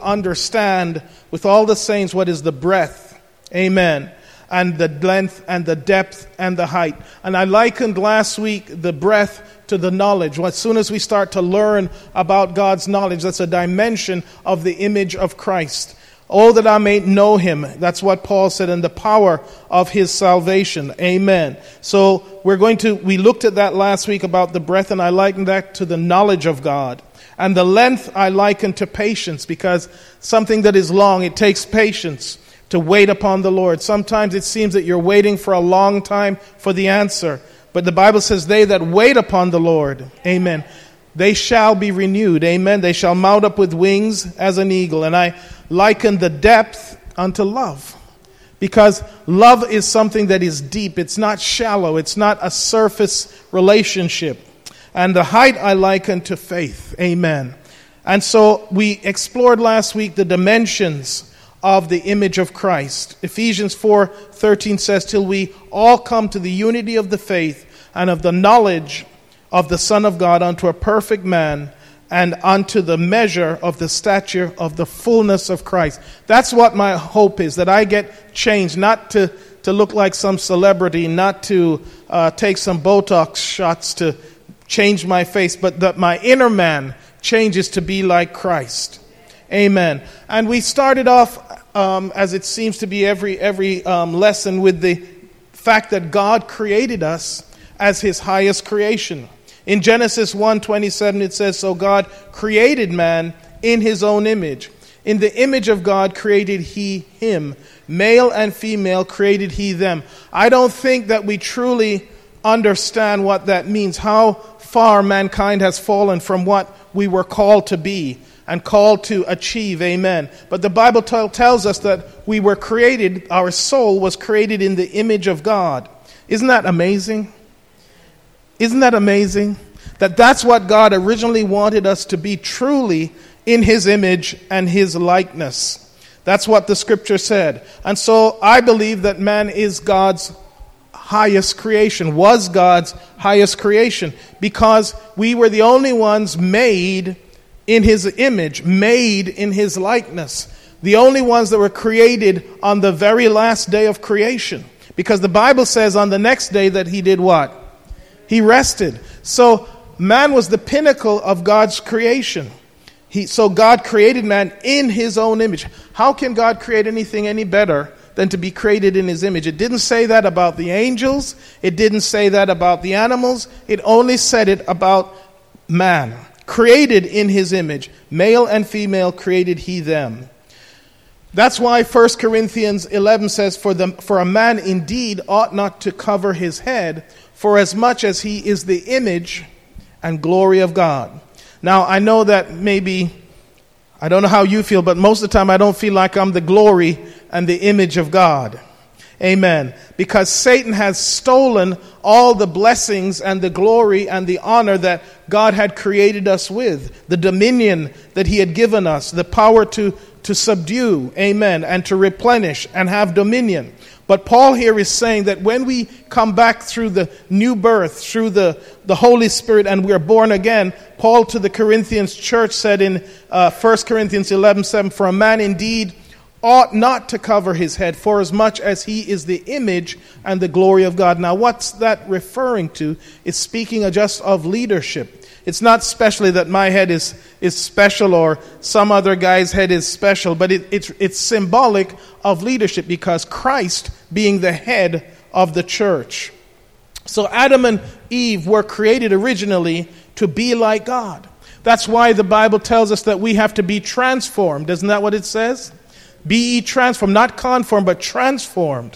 understand with all the saints what is the breadth, amen, and the length and the depth and the height. And I likened last week the breadth to the knowledge. As soon as we start to learn about God's knowledge, that's a dimension of the image of Christ. Oh, that I may know him. That's what Paul said, in the power of his salvation. Amen. So we looked at that last week about the breadth, and I likened that to the knowledge of God. And the length I likened to patience, because something that is long, it takes patience to wait upon the Lord. Sometimes it seems that you're waiting for a long time for the answer. But the Bible says, they that wait upon the Lord, amen, they shall be renewed, amen. They shall mount up with wings as an eagle. And I liken the depth unto love, because love is something that is deep. It's not shallow. It's not a surface relationship. And the height I liken to faith, amen. And so we explored last week the dimensions of the image of Christ. Ephesians 4:13 says, till we all come to the unity of the faith and of the knowledge of the Son of God, unto a perfect man, and unto the measure of the stature of the fullness of Christ. That's what my hope is, that I get changed, not to look like some celebrity, not to take some Botox shots to change my face, but that my inner man changes to be like Christ. Amen. And we started off, as it seems to be every lesson, with the fact that God created us as his highest creation. In Genesis 1:27 it says, so God created man in his own image. In the image of God created he him. Male and female created he them. I don't think that we truly understand what that means, how far mankind has fallen from what we were called to be and called to achieve, amen. But the Bible tells us that we were created, our soul was created in the image of God. Isn't that amazing? Isn't that amazing? That's what God originally wanted us to be, truly in his image and his likeness. That's what the scripture said. And so I believe that man is God's highest creation, was God's highest creation, because we were the only ones made in his image, made in his likeness. The only ones that were created on the very last day of creation. Because the Bible says on the next day that he did what? He rested. So man was the pinnacle of God's creation. So God created man in his own image. How can God create anything any better than to be created in his image? It didn't say that about the angels. It didn't say that about the animals. It only said it about man. Created in his image. Male and female created he them. That's why 1 Corinthians 11 says, for a man indeed ought not to cover his head, for as much as he is the image and glory of God. Now, I know that maybe, I don't know how you feel, but most of the time I don't feel like I'm the glory and the image of God. Amen. Because Satan has stolen all the blessings and the glory and the honor that God had created us with. The dominion that he had given us, the power to subdue, amen, and to replenish and have dominion. But Paul here is saying that when we come back through the new birth, through the Holy Spirit, and we are born again, Paul to the Corinthians church said in 1 Corinthians 11:7, for a man indeed ought not to cover his head, for as much as he is the image and the glory of God. Now what's that referring to? It's speaking just of leadership. It's not specially that my head is special or some other guy's head is special, but it's symbolic of leadership, because Christ being the head of the church. So Adam and Eve were created originally to be like God. That's why the Bible tells us that we have to be transformed. Isn't that what it says? Be ye transformed, not conformed, but transformed.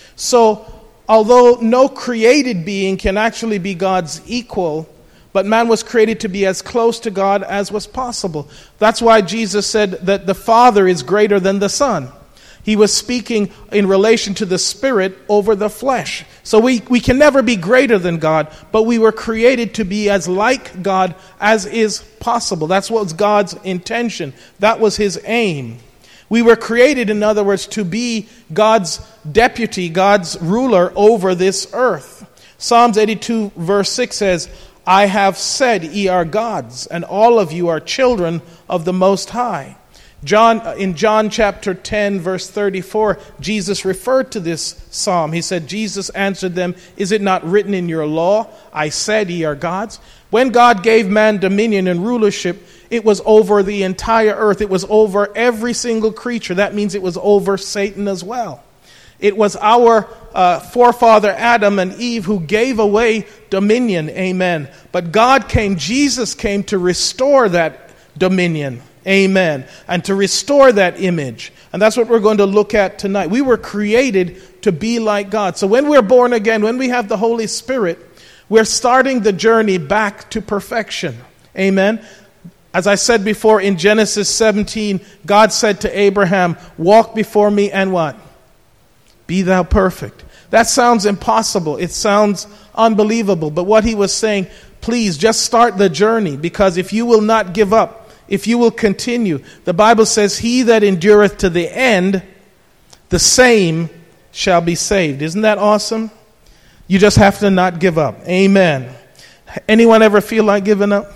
So although no created being can actually be God's equal, but man was created to be as close to God as was possible. That's why Jesus said that the Father is greater than the Son. He was speaking in relation to the Spirit over the flesh. So we can never be greater than God, but we were created to be as like God as is possible. That's what was God's intention. That was his aim. We were created, in other words, to be God's deputy, God's ruler over this earth. Psalms 82 verse 6 says, I have said, ye are gods, and all of you are children of the Most High. In John chapter 10, verse 34, Jesus referred to this psalm. He said, Jesus answered them, "Is it not written in your law, I said ye are gods?" When God gave man dominion and rulership, it was over the entire earth. It was over every single creature. That means it was over Satan as well. It was our forefather Adam and Eve who gave away dominion. Amen. But God came, Jesus came to restore that dominion. Amen. And to restore that image. And that's what we're going to look at tonight. We were created to be like God. So when we're born again, when we have the Holy Spirit, we're starting the journey back to perfection. Amen. As I said before, in Genesis 17, God said to Abraham, "Walk before me and what? Be thou perfect." That sounds impossible. It sounds unbelievable. But what he was saying, please just start the journey, because if you will not give up, if you will continue, the Bible says, "He that endureth to the end, the same shall be saved." Isn't that awesome? You just have to not give up. Amen. Anyone ever feel like giving up?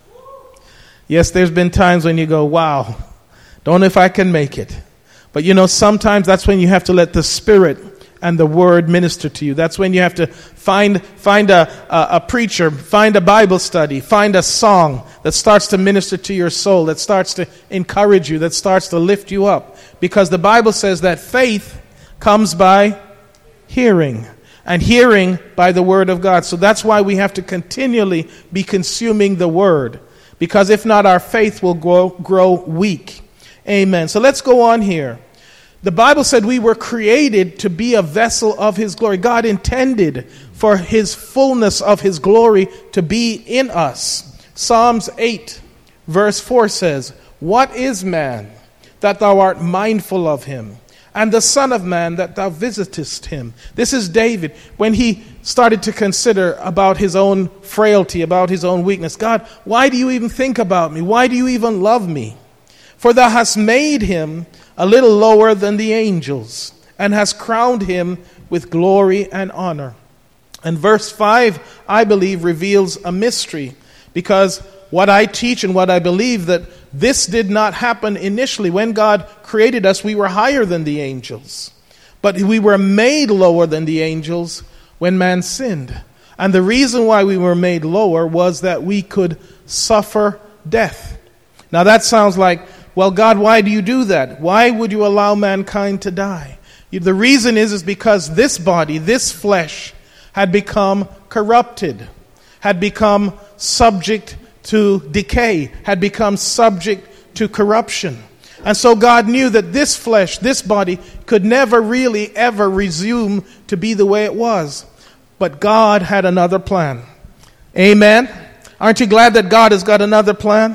Yes, there's been times when you go, wow, don't know if I can make it. But sometimes that's when you have to let the Spirit and the Word minister to you. That's when you have to find a preacher, find a Bible study, find a song that starts to minister to your soul, that starts to encourage you, that starts to lift you up. Because the Bible says that faith comes by hearing, and hearing by the Word of God. So that's why we have to continually be consuming the Word. Because if not, our faith will grow weak. Amen. So let's go on here. The Bible said we were created to be a vessel of His glory. God intended for His fullness of His glory to be in us. Psalms 8 verse 4 says, "What is man that thou art mindful of him? And the Son of Man that thou visitest him." This is David when he started to consider about his own frailty, about his own weakness. "God, why do you even think about me? Why do you even love me? For thou hast made him a little lower than the angels, and hast crowned him with glory and honor." And verse 5, I believe, reveals a mystery, because what I teach and what I believe, that this did not happen initially. When God created us, we were higher than the angels. But we were made lower than the angels when man sinned. And the reason why we were made lower was that we could suffer death. Now that sounds like, well, God, why do you do that? Why would you allow mankind to die? The reason is because this body, this flesh, had become corrupted, had become subject to decay, had become subject to corruption. And so God knew that this flesh, this body, could never really ever resume to be the way it was. But God had another plan. Amen? Aren't you glad that God has got another plan?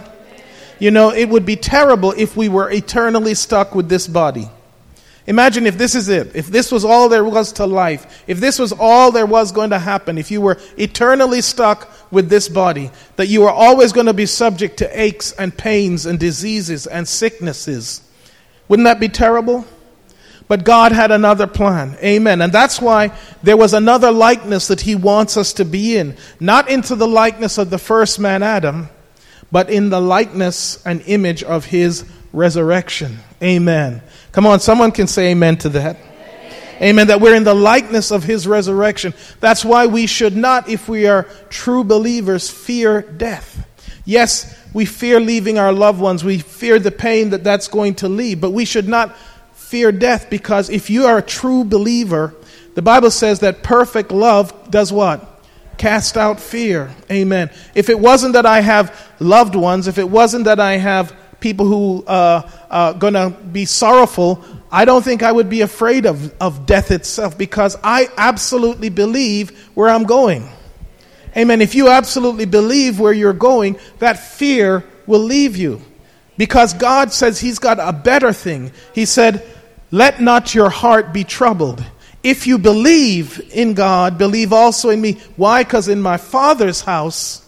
It would be terrible if we were eternally stuck with this body. Imagine if this is it. If this was all there was to life. If this was all there was going to happen. If you were eternally stuck with this body. That you are always going to be subject to aches and pains and diseases and sicknesses. Wouldn't that be terrible? But God had another plan. Amen. And that's why there was another likeness that He wants us to be in. Not into the likeness of the first man, Adam, but in the likeness and image of His resurrection. Amen. Come on, someone can say amen to that. Amen. That we're in the likeness of His resurrection. That's why we should not, if we are true believers, fear death. Yes, we fear leaving our loved ones. We fear the pain that that's going to leave. But we should not fear death, because if you are a true believer, the Bible says that perfect love does what? Cast out fear. Amen. If it wasn't that I have loved ones, if it wasn't that I have people who are going to be sorrowful, I don't think I would be afraid of death itself, because I absolutely believe where I'm going. Amen. If you absolutely believe where you're going, that fear will leave you, because God says He's got a better thing. He said, "Let not your heart be troubled. If you believe in God, believe also in me." Why? Because in my Father's house,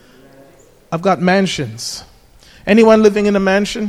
I've got mansions. Anyone living in a mansion?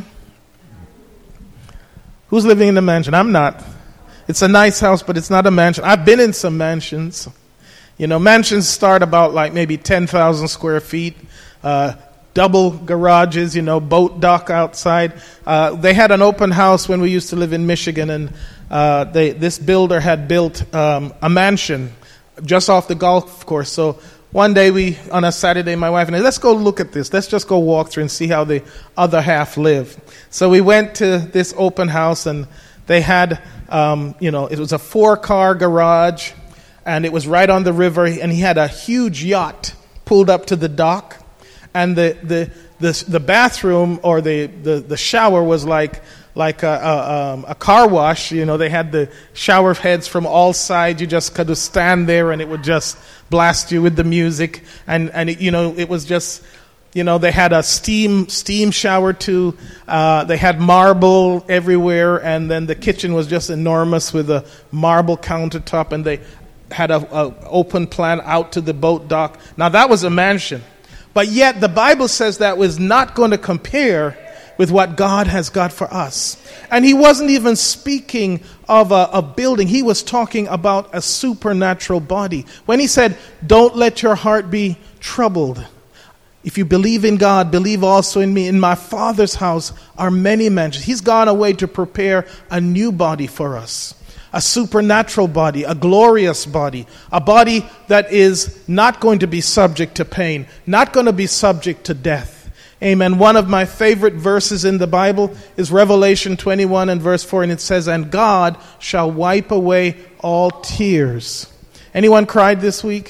Who's living in a mansion? I'm not. It's a nice house, but it's not a mansion. I've been in some mansions. Mansions start about like maybe 10,000 square feet. double garages, boat dock outside. They had an open house when we used to live in Michigan, and this builder had built a mansion just off the golf course. So one day on a Saturday, my wife and I, let's go look at this. Let's just go walk through and see how the other half live. So we went to this open house, and they had, it was a 4-car garage, and it was right on the river, and he had a huge yacht pulled up to the dock, and the bathroom or the shower was like a car wash. They had the shower heads from all sides. You just could stand there, and it would just blast you with the music, and it was just. They had a steam shower too. They had marble everywhere, and then the kitchen was just enormous with a marble countertop, and they had a open plan out to the boat dock. Now that was a mansion, but yet the Bible says that was not going to compare with what God has got for us. And he wasn't even speaking of a building. He was talking about a supernatural body. When he said, "Don't let your heart be troubled. If you believe in God, believe also in me. In my Father's house are many mansions." He's gone away to prepare a new body for us. A supernatural body, a glorious body, a body that is not going to be subject to pain, not going to be subject to death. Amen. One of my favorite verses in the Bible is Revelation 21 and verse 4, and it says, "And God shall wipe away all tears." Anyone cried this week?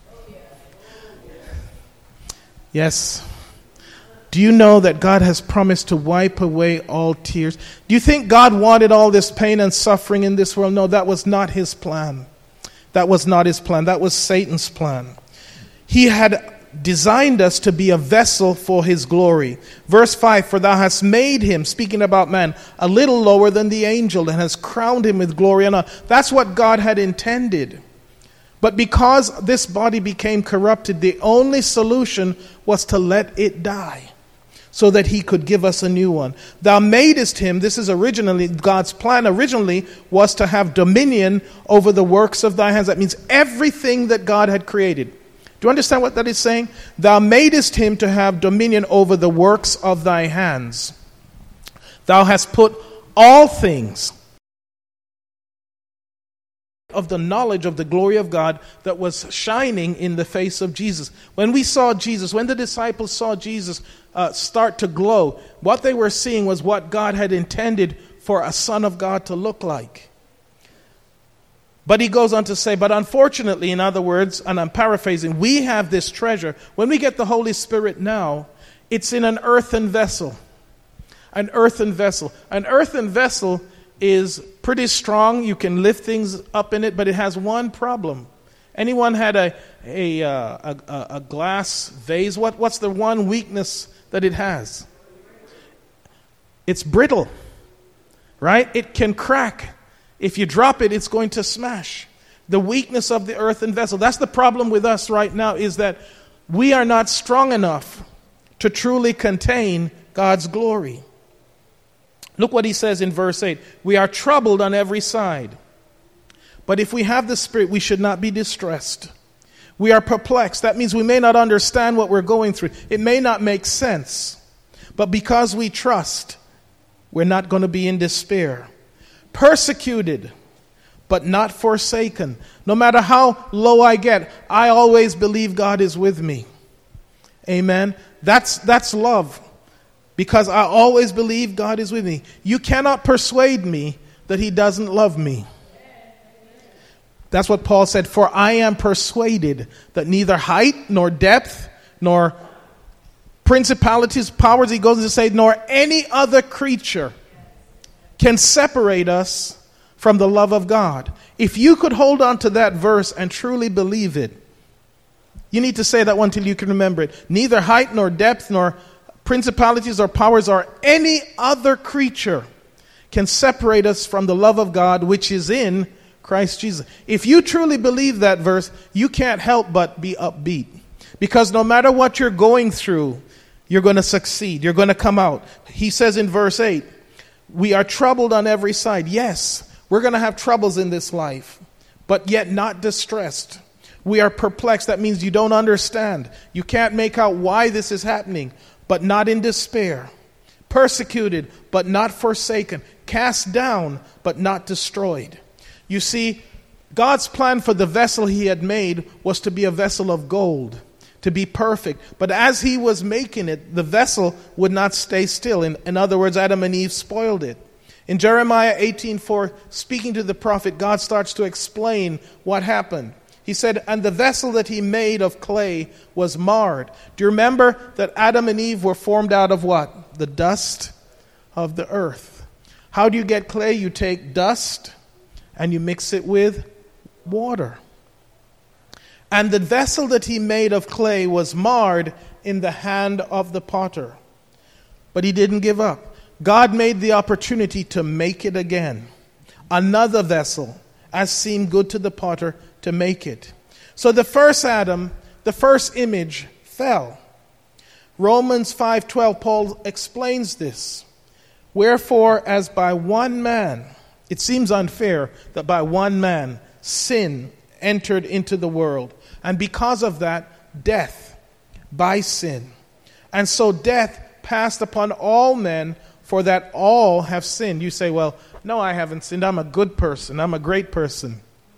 Yes. Do you know that God has promised to wipe away all tears? Do you think God wanted all this pain and suffering in this world? No, that was not his plan. That was not his plan. That was Satan's plan. He had designed us to be a vessel for his glory. Verse 5, "For thou hast made him," speaking about man, "a little lower than the angel, and hast crowned him with glory and honor." That's what God had intended. But because this body became corrupted, the only solution was to let it die, so that he could give us a new one. "Thou madest him," this is originally, God's plan originally was to have dominion over the works of thy hands. That means everything that God had created. Do you understand what that is saying? "Thou madest him to have dominion over the works of thy hands. Thou hast put all things," of the knowledge of the glory of God that was shining in the face of Jesus. When we saw Jesus, when the disciples saw Jesus start to glow, what they were seeing was what God had intended for a Son of God to look like. But he goes on to say, but unfortunately, in other words, and I'm paraphrasing, we have this treasure. When we get the Holy Spirit now, it's in an earthen vessel. An earthen vessel. An earthen vessel is pretty strong. You can lift things up in it, but it has one problem. Anyone had a glass vase? What's the one weakness that it has? It's brittle, right? It can crack. If you drop it, it's going to smash. The weakness of the earthen vessel. That's the problem with us right now, is that we are not strong enough to truly contain God's glory. Look what he says in verse 8. "We are troubled on every side. But if we have the Spirit, we should not be distressed. We are perplexed." That means we may not understand what we're going through. It may not make sense. But because we trust, we're not going to be in despair. "Persecuted, but not forsaken." No matter how low I get, I always believe God is with me. Amen. That's love. Because I always believe God is with me. You cannot persuade me that he doesn't love me. That's what Paul said. "For I am persuaded that neither height nor depth nor principalities, powers," he goes to say, "nor any other creature can separate us from the love of God." If you could hold on to that verse and truly believe it, you need to say that one till you can remember it. Neither height nor depth nor principalities or powers or any other creature can separate us from the love of God which is in Christ Jesus. If you truly believe that verse, you can't help but be upbeat. Because no matter what you're going through, you're going to succeed. You're going to come out. He says in verse 8, "We are troubled on every side." Yes, we're going to have troubles in this life, but yet not distressed. We are perplexed. That means you don't understand. You can't make out why this is happening. but not in despair, persecuted, but not forsaken, cast down, but not destroyed. You see, God's plan for the vessel he had made was to be a vessel of gold, to be perfect. But as he was making it, the vessel would not stay still. In other words, Adam and Eve spoiled it. In Jeremiah 18:4, speaking to the prophet, God starts to explain what happened. He said, and the vessel that he made of clay was marred. Do you remember that Adam and Eve were formed out of what? The dust of the earth. How do you get clay? You take dust and you mix it with water. And the vessel that he made of clay was marred in the hand of the potter. But he didn't give up. God made the opportunity to make it again. Another vessel, as seemed good to the potter, to make it. So the first Adam, the first image, fell. Romans 5:12, Paul explains this. Wherefore, as by one man, it seems unfair that by one man sin entered into the world. And because of that, death by sin. And so death passed upon all men, for that all have sinned. You say, well, no, I haven't sinned. I'm a good person. I'm a great person.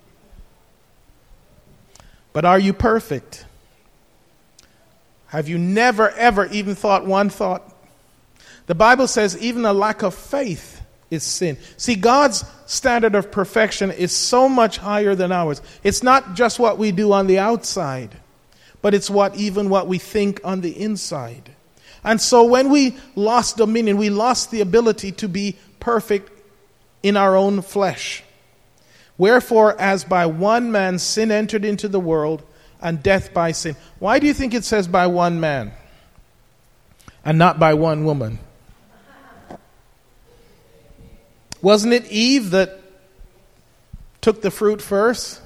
But are you perfect? Have you never, ever even thought one thought? The Bible says even a lack of faith is sin. See, God's standard of perfection is so much higher than ours. It's not just what we do on the outside, but it's even what we think on the inside. And so when we lost dominion, we lost the ability to be perfect in our own flesh. Wherefore, as by one man sin entered into the world, and death by sin. Why do you think it says by one man and not by one woman? Wasn't it Eve that took the fruit first?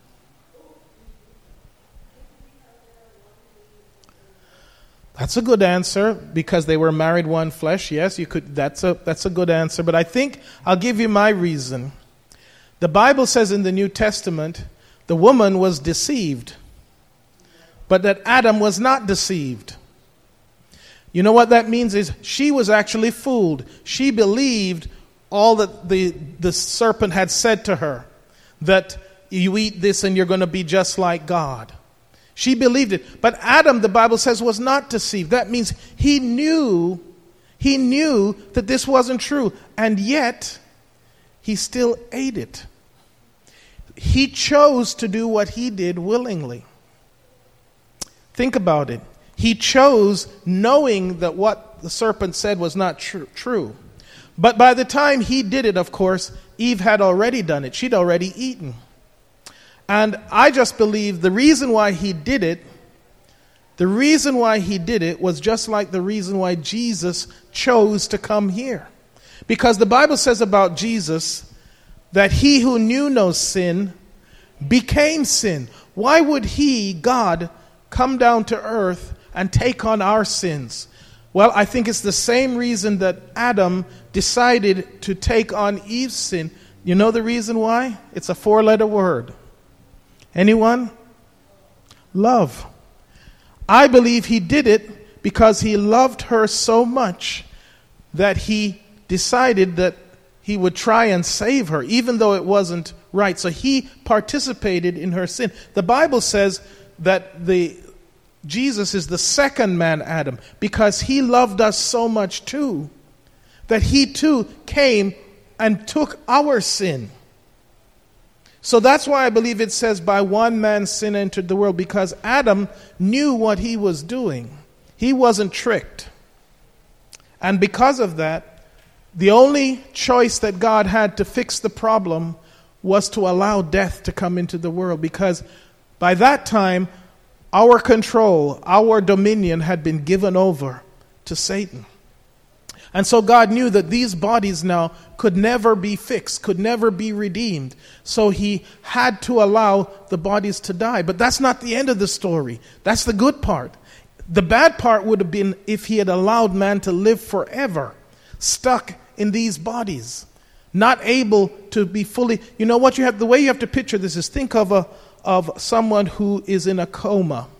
That's a good answer, because they were married one flesh. Yes, you could. That's a good answer. But I think I'll give you my reason. The Bible says in the New Testament, the woman was deceived, but that Adam was not deceived. You know what that means is she was actually fooled. She believed all that the serpent had said to her, that you eat this and you're going to be just like God. She believed it. But Adam, the Bible says, was not deceived. That means he knew that this wasn't true, and yet he still ate it. He chose to do what he did willingly. Think about it. He chose knowing that what the serpent said was not true. But by the time he did it, of course, Eve had already done it. She'd already eaten. And I just believe the reason why he did it was just like the reason why Jesus chose to come here. Because the Bible says about Jesus that he who knew no sin became sin. Why would he, God, come down to earth and take on our sins? Well, I think it's the same reason that Adam decided to take on Eve's sin. You know the reason why? It's a 4-letter word. Anyone? Love. I believe he did it because he loved her so much that he decided that he would try and save her, even though it wasn't right. So he participated in her sin. The Bible says that Jesus is the second man, Adam, because he loved us so much too, that he too came and took our sin. So that's why I believe it says by one man sin entered the world, because Adam knew what he was doing. He wasn't tricked. And because of that, the only choice that God had to fix the problem was to allow death to come into the world, because by that time, our control, our dominion had been given over to Satan. And so God knew that these bodies now could never be fixed, could never be redeemed. So he had to allow the bodies to die. But that's not the end of the story. That's the good part. The bad part would have been if he had allowed man to live forever, stuck in these bodies, not able to be fully. You know what the way you have to picture this is, think of someone who is in a coma,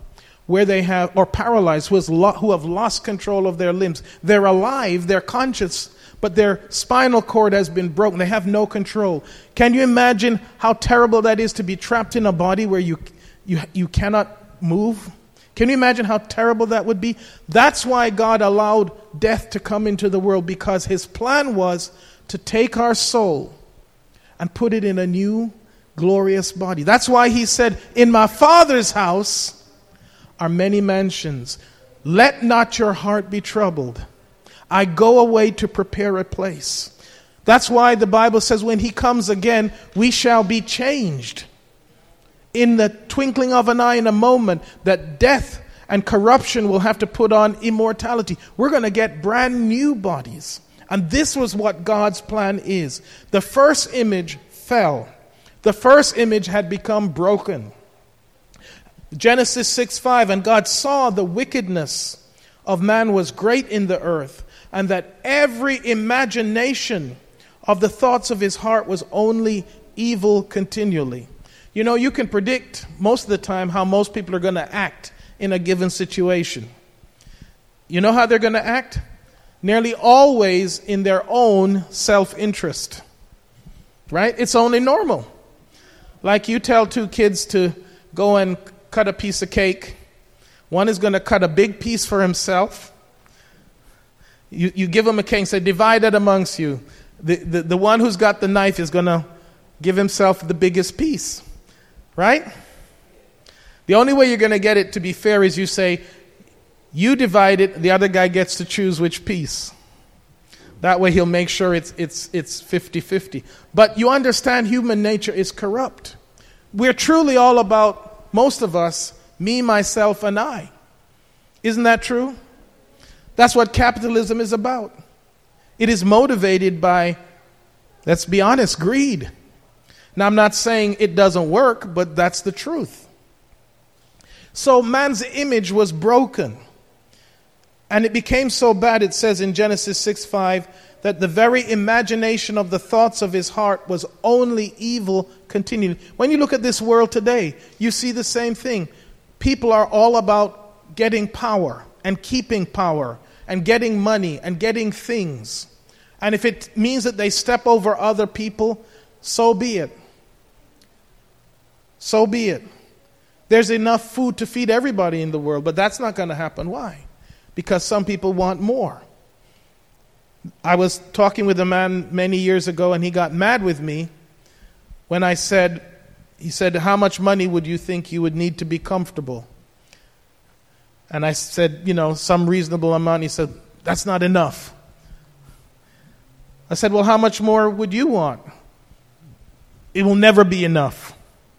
where they have, or paralyzed, who have lost control of their limbs. They're alive, they're conscious, but their spinal cord has been broken. They have no control. Can you imagine how terrible that is to be trapped in a body where you cannot move? Can you imagine how terrible that would be? That's why God allowed death to come into the world, because his plan was to take our soul and put it in a new, glorious body. That's why he said, in my Father's house are many mansions. Let not your heart be troubled. I go away to prepare a place. That's why the Bible says when he comes again, we shall be changed. In the twinkling of an eye, in a moment, that death and corruption will have to put on immortality. We're going to get brand new bodies. And this was what God's plan is. The first image fell. The first image had become broken. Genesis 6:5, and God saw the wickedness of man was great in the earth, and that every imagination of the thoughts of his heart was only evil continually. You know, you can predict most of the time how most people are going to act in a given situation. You know how they're going to act? Nearly always in their own self-interest. Right? It's only normal. Like you tell two kids to go and cut a piece of cake. One is going to cut a big piece for himself. You give him a cake and say, divide it amongst you. The one who's got the knife is going to give himself the biggest piece. Right? The only way you're going to get it to be fair is you say, you divide it, the other guy gets to choose which piece. That way he'll make sure it's 50-50. But you understand human nature is corrupt. We're truly all about, most of us, me, myself, and I. Isn't that true? That's what capitalism is about. It is motivated by, let's be honest, greed. Now, I'm not saying it doesn't work, but that's the truth. So man's image was broken. And it became so bad, it says in Genesis 6:5, that the very imagination of the thoughts of his heart was only evil continually. When you look at this world today, you see the same thing. People are all about getting power and keeping power and getting money and getting things. And if it means that they step over other people, so be it. So be it. There's enough food to feed everybody in the world, but that's not going to happen. Why? Because some people want more. I was talking with a man many years ago, and he got mad with me when he said, how much money would you think you would need to be comfortable? And I said, some reasonable amount. He said, that's not enough. I said, well, how much more would you want? It will never be enough.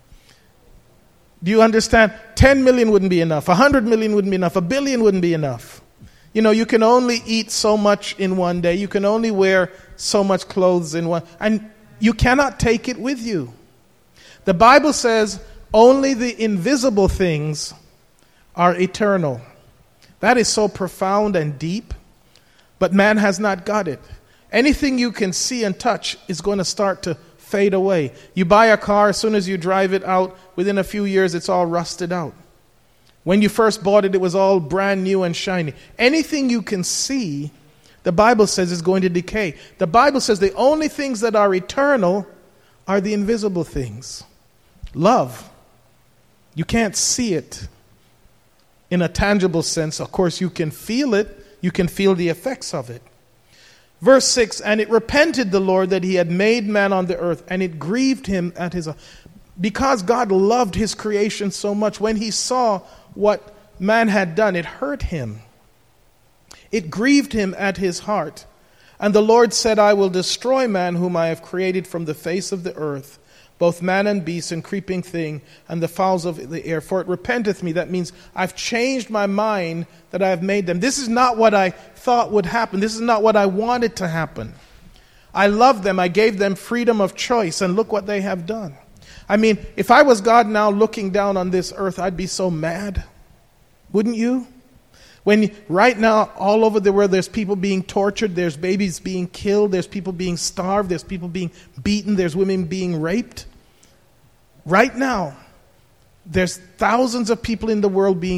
Do you understand? 10 million wouldn't be enough. 100 million wouldn't be enough. 1 billion wouldn't be enough. You can only eat so much in one day. You can only wear so much clothes in one. And you cannot take it with you. The Bible says only the invisible things are eternal. That is so profound and deep. But man has not got it. Anything you can see and touch is going to start to fade away. You buy a car, as soon as you drive it out, within a few years it's all rusted out. When you first bought it, it was all brand new and shiny. Anything you can see, the Bible says, is going to decay. The Bible says the only things that are eternal are the invisible things. Love. You can't see it in a tangible sense. Of course, you can feel it. You can feel the effects of it. Verse 6, and it repented the Lord that he had made man on the earth, and it grieved him at his... Because God loved his creation so much, when he saw what man had done, it hurt him. It grieved him at his heart. And the Lord said, I will destroy man whom I have created from the face of the earth, both man and beast and creeping thing, and the fowls of the air. For it repenteth me. That means I've changed my mind that I have made them. This is not what I thought would happen. This is not what I wanted to happen. I love them. I gave them freedom of choice, and look what they have done. I mean, if I was God now looking down on this earth, I'd be so mad. Wouldn't you? When right now, all over the world, there's people being tortured, there's babies being killed, there's people being starved, there's people being beaten, there's women being raped. Right now, there's thousands of people in the world being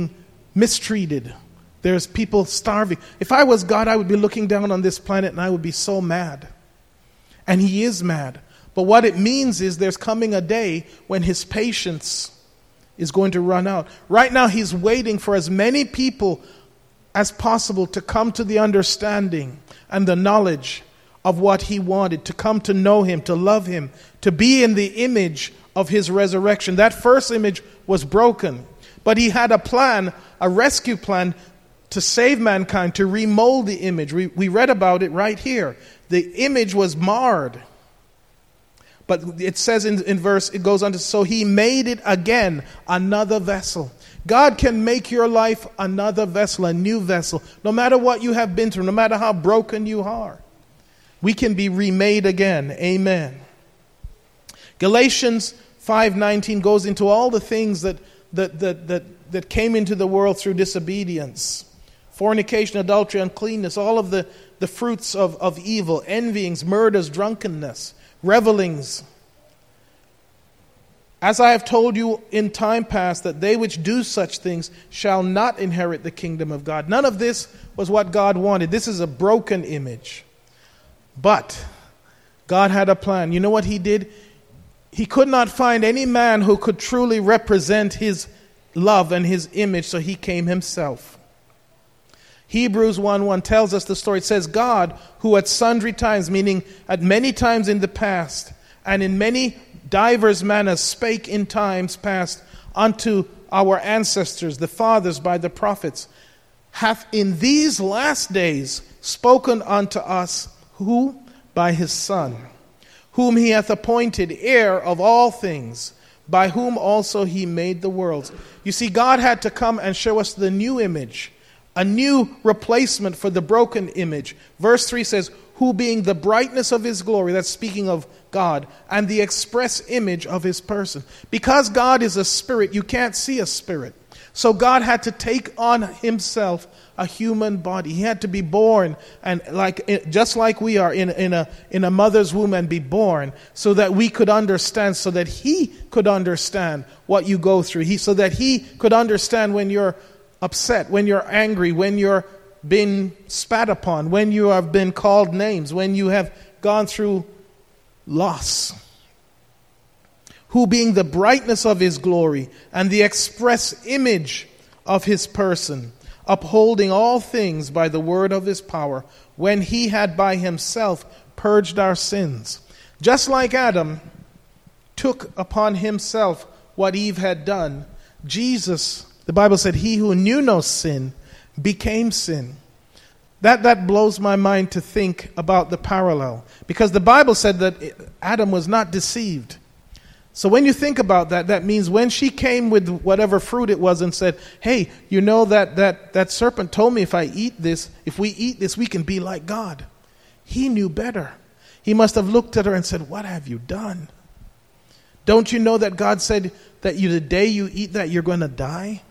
mistreated. There's people starving. If I was God, I would be looking down on this planet and I would be so mad. And he is mad. But what it means is there's coming a day when his patience is going to run out. Right now he's waiting for as many people as possible to come to the understanding and the knowledge of what he wanted, to come to know him, to love him, to be in the image of his resurrection. That first image was broken, but he had a plan, a rescue plan to save mankind, to remold the image. We read about it right here. The image was marred. But it says in verse, it goes on to, so he made it again, another vessel. God can make your life another vessel, a new vessel. No matter what you have been through, no matter how broken you are, we can be remade again. Amen. Galatians 5:19 goes into all the things that came into the world through disobedience. Fornication, adultery, uncleanness, all of the fruits of evil, envyings, murders, drunkenness, revelings. As I have told you in time past, that they which do such things shall not inherit the kingdom of God. None of this was what God wanted. This is a broken image. But God had a plan. You know what he did? He could not find any man who could truly represent his love and his image, so he came himself. Hebrews 1:1 tells us the story. It says, God, who at sundry times, meaning at many times in the past, and in many divers manners spake in times past unto our ancestors, the fathers, by the prophets, hath in these last days spoken unto us, who? By his Son, whom he hath appointed heir of all things, by whom also he made the worlds. You see, God had to come and show us the new image, a new replacement for the broken image. Verse 3 says, who being the brightness of his glory, that's speaking of God, and the express image of his person. Because God is a spirit, you can't see a spirit. So God had to take on himself a human body. He had to be born, and just like we are in a mother's womb, and be born, so that we could understand, so that he could understand what you go through. So that he could understand when you're upset, when you're angry, when you're been spat upon, when you have been called names, when you have gone through loss. Who being the brightness of his glory and the express image of his person, upholding all things by the word of his power, when he had by himself purged our sins. Just like Adam took upon himself what Eve had done, Jesus, the Bible said, he who knew no sin became sin. That blows my mind to think about the parallel. Because the Bible said that Adam was not deceived. So when you think about that, that means when she came with whatever fruit it was and said, hey, you know that serpent told me if we eat this, we can be like God. He knew better. He must have looked at her and said, what have you done? Don't you know that God said that the day you eat that, you're going to die?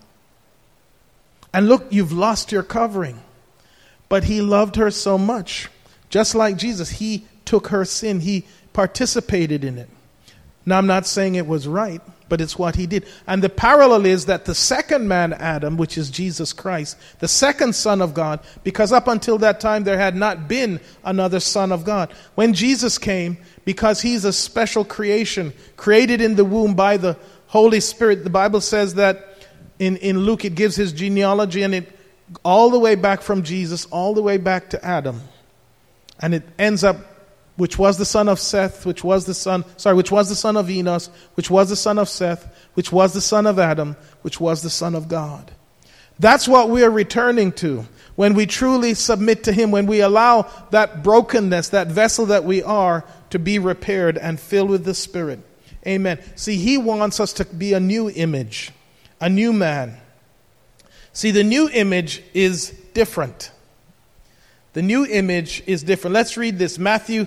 And look, you've lost your covering. But he loved her so much. Just like Jesus, he took her sin. He participated in it. Now, I'm not saying it was right, but it's what he did. And the parallel is that the second man, Adam, which is Jesus Christ, the second Son of God, because up until that time there had not been another Son of God. When Jesus came, because he's a special creation, created in the womb by the Holy Spirit, the Bible says that in Luke it gives his genealogy, and it all the way back from Jesus, all the way back to Adam. And it ends up, which was the son of Seth, which was the son of Enos, which was the son of Seth, which was the son of Adam, which was the Son of God. That's what we are returning to when we truly submit to him, when we allow that brokenness, that vessel that we are, to be repaired and filled with the Spirit. Amen. See, he wants us to be a new image, a new man. See, the new image is different. The new image is different. Let's read this, Matthew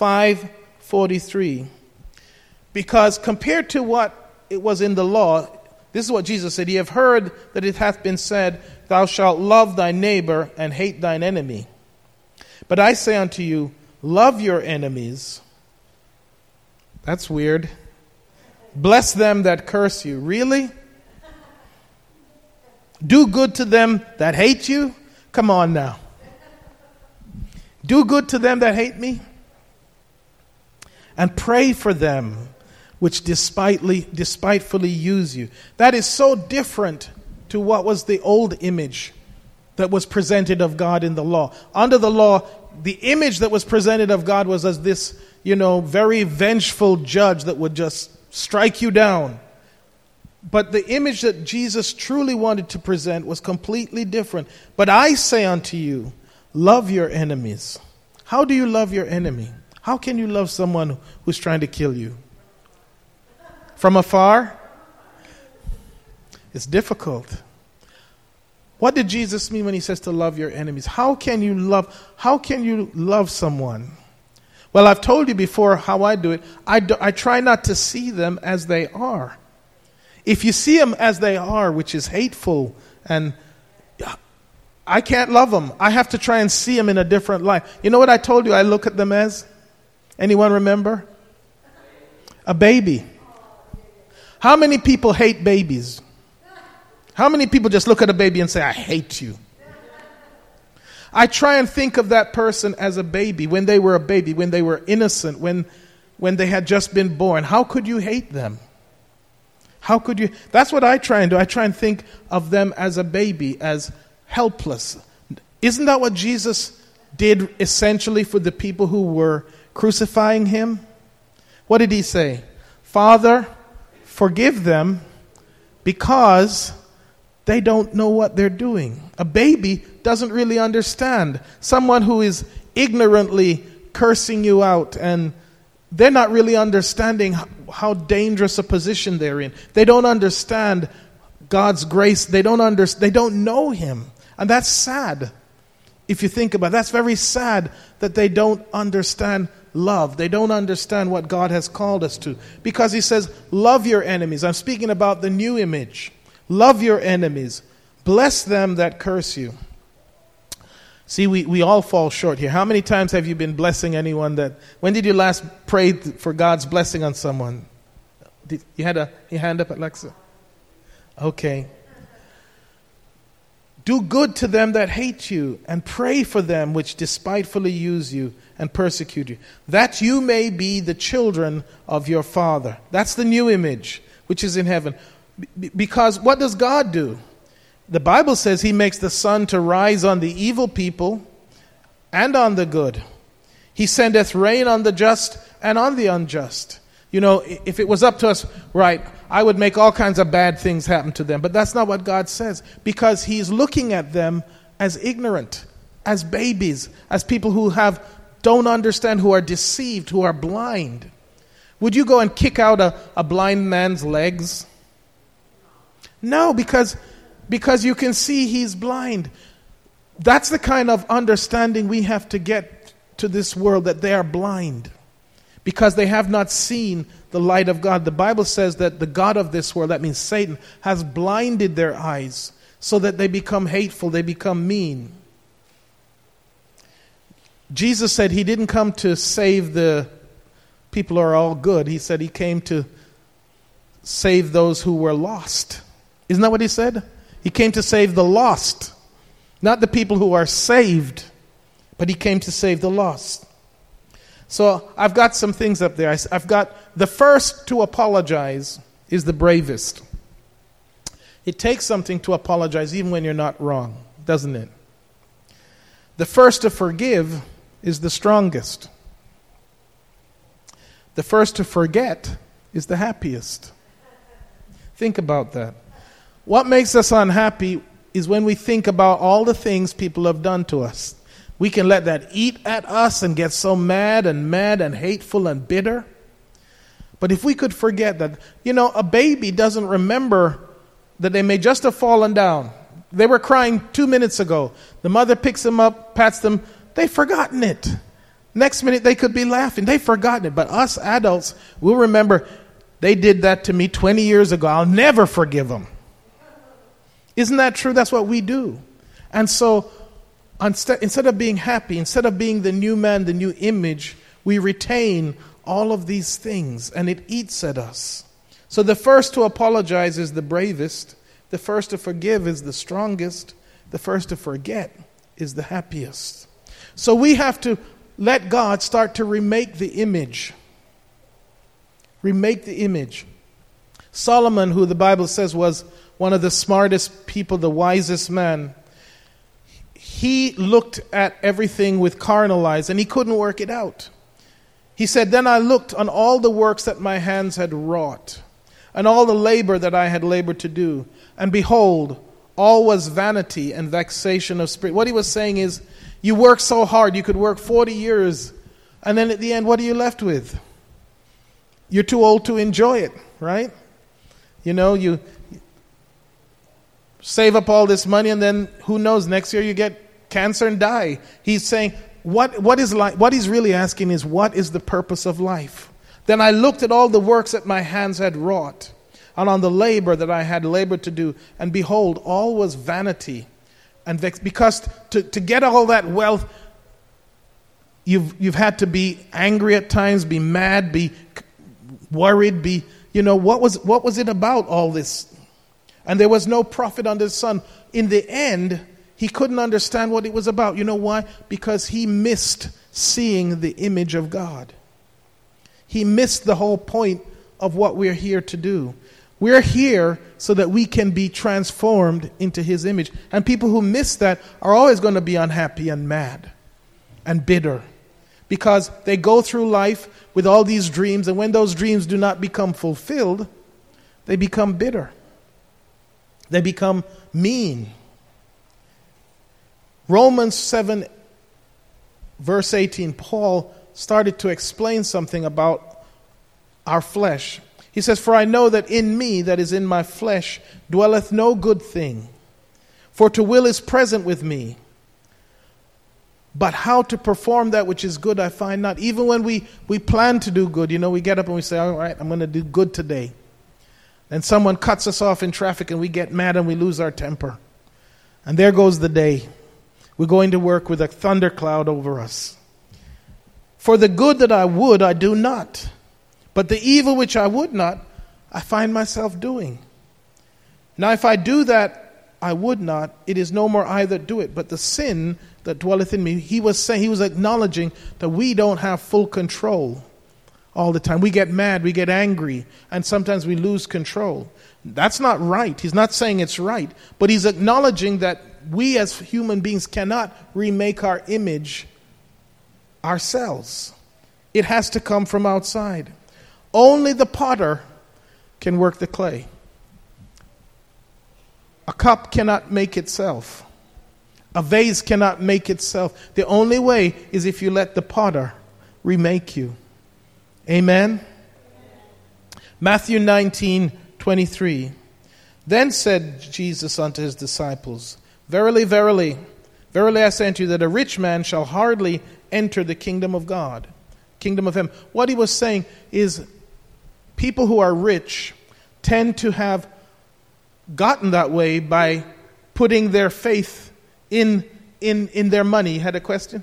5:43. Because compared to what it was in the law, this is what Jesus said. Ye have heard that it hath been said, thou shalt love thy neighbor and hate thine enemy. But I say unto you, love your enemies. That's weird. Bless them that curse you. Really? Do good to them that hate you. Come on now. Do good to them that hate me. And pray for them which despitefully use you. That is so different to what was the old image that was presented of God in the law. Under the law, the image that was presented of God was as this, very vengeful judge that would just strike you down. But the image that Jesus truly wanted to present was completely different. But I say unto you, love your enemies. How do you love your enemy? How can you love someone who's trying to kill you? From afar? It's difficult. What did Jesus mean when he says to love your enemies? How can you love someone? Well, I've told you before how I do it. I try not to see them as they are. If you see them as they are, which is hateful, and I can't love them. I have to try and see them in a different light. You know what I told you I look at them as? Anyone remember? A baby. How many people hate babies? How many people just look at a baby and say, I hate you? I try and think of that person as a baby, when they were a baby, when they were innocent, when they had just been born. How could you hate them? How could you? That's what I try and do. I try and think of them as a baby, as helpless. Isn't that what Jesus did essentially for the people who were crucifying him? What did he say? Father, forgive them because they don't know what they're doing. A baby doesn't really understand. Someone who is ignorantly cursing you out, and they're not really understanding how dangerous a position they're in. They don't understand God's grace. They don't know him. And that's sad. If you think about it, that's very sad that they don't understand love. They don't understand what God has called us to. Because he says, love your enemies. I'm speaking about the new image. Love your enemies. Bless them that curse you. See, we all fall short here. How many times have you been blessing anyone when did you last pray for God's blessing on someone? You had your hand up, Alexa? Okay. Do good to them that hate you, and pray for them which despitefully use you and persecute you, that you may be the children of your Father. That's the new image, which is in heaven. Because what does God do? The Bible says he makes the sun to rise on the evil people and on the good. He sendeth rain on the just and on the unjust. If it was up to us, right, I would make all kinds of bad things happen to them. But that's not what God says. Because he's looking at them as ignorant, as babies, as people who don't understand, who are deceived, who are blind. Would you go and kick out a blind man's legs? No, because you can see he's blind. That's the kind of understanding we have to get to this world, that they are blind because they have not seen the light of God. The Bible says that the God of this world, that means Satan, has blinded their eyes so that they become hateful, they become mean. Jesus said he didn't come to save the people who are all good. He said he came to save those who were lost. Isn't that what he said? He came to save the lost, not the people who are saved, but he came to save the lost. So I've got some things up there. I've got the first to apologize is the bravest. It takes something to apologize even when you're not wrong, doesn't it? The first to forgive is the strongest. The first to forget is the happiest. Think about that. What makes us unhappy is when we think about all the things people have done to us. We can let that eat at us and get so mad and hateful and bitter. But if we could forget that, a baby doesn't remember that they may just have fallen down. They were crying 2 minutes ago. The mother picks them up, pats them. They've forgotten it. Next minute they could be laughing. They've forgotten it. But us adults will remember, they did that to me 20 years ago. I'll never forgive them. Isn't that true? That's what we do. And so instead of being happy, instead of being the new man, the new image, we retain all of these things and it eats at us. So the first to apologize is the bravest, The first to forgive is the strongest. The first to forget is the happiest. So we have to let God start to remake the image. Remake the image. Solomon, who the Bible says was one of the smartest people, the wisest man, he looked at everything with carnal eyes and he couldn't work it out. He said, "Then I looked on all the works that my hands had wrought, and all the labor that I had labored to do, and behold, all was vanity and vexation of spirit." What he was saying is, you work so hard, you could work 40 years, and then at the end, what are you left with? You're too old to enjoy it, right? You save up all this money, and then who knows, next year you get cancer and die. He's saying, what is life? What he's really asking is, what is the purpose of life? Then I looked at all the works that my hands had wrought, and on the labor that I had labored to do, and behold, all was vanity and because to get all that wealth, you've had to be angry at times, be mad, be worried, what was it about all this? And there was no profit under the sun. In the end, he couldn't understand what it was about. You know why? Because he missed seeing the image of God. He missed the whole point of what we're here to do. We're here so that we can be transformed into his image. And people who miss that are always going to be unhappy and mad and bitter, because they go through life with all these dreams, and when those dreams do not become fulfilled, they become bitter. They become mean. Romans 7, verse 18, Paul started to explain something about our flesh. He says, "For I know that in me, that is in my flesh, dwelleth no good thing. For to will is present with me. But how to perform that which is good I find not." Even when we plan to do good, we get up and we say, "All right, I'm going to do good today." And someone cuts us off in traffic and we get mad and we lose our temper. And there goes the day. We're going to work with a thundercloud over us. "For the good that I would, I do not. But the evil which I would not, I find myself doing. Now if I do that I would not, it is no more I that do it, but the sin that dwelleth in me." He was acknowledging that we don't have full control all the time. We get mad, we get angry, and sometimes we lose control. That's not right. He's not saying it's right, but he's acknowledging that we as human beings cannot remake our image ourselves. It has to come from outside. Only the potter can work the clay. A cup cannot make itself. A vase cannot make itself. The only way is if you let the potter remake you. Amen? Matthew 19:23. Then said Jesus unto his disciples, "Verily, verily, verily I say unto you that a rich man shall hardly enter the kingdom of God." Kingdom of heaven. What he was saying is, people who are rich tend to have gotten that way by putting their faith in their money. You had a question?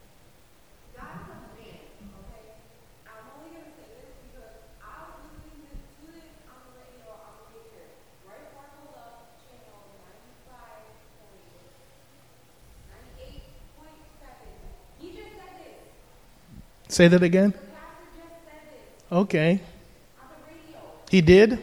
Say that again? Okay. He did?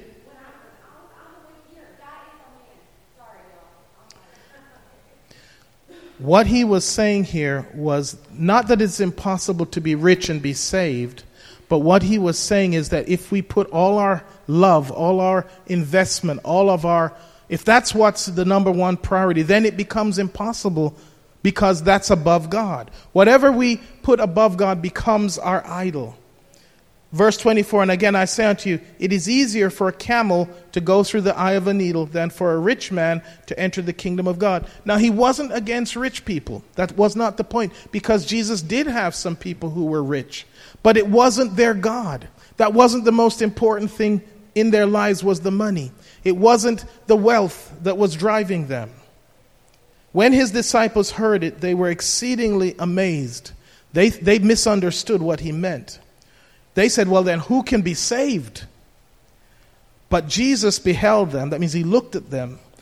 What he was saying here was not that it's impossible to be rich and be saved, but what he was saying is that if we put all our love, all our investment, if that's what's the number one priority, then it becomes impossible, because that's above God. Whatever we put above God becomes our idol. Verse 24, "And again I say unto you, it is easier for a camel to go through the eye of a needle than for a rich man to enter the kingdom of God." Now he wasn't against rich people. That was not the point, because Jesus did have some people who were rich. But it wasn't their God. That wasn't the most important thing in their lives, was the money. It wasn't the wealth that was driving them. When his disciples heard it, they were exceedingly amazed. They misunderstood what he meant. They said, "Well then, who can be saved?" But Jesus beheld them, that means he looked at them,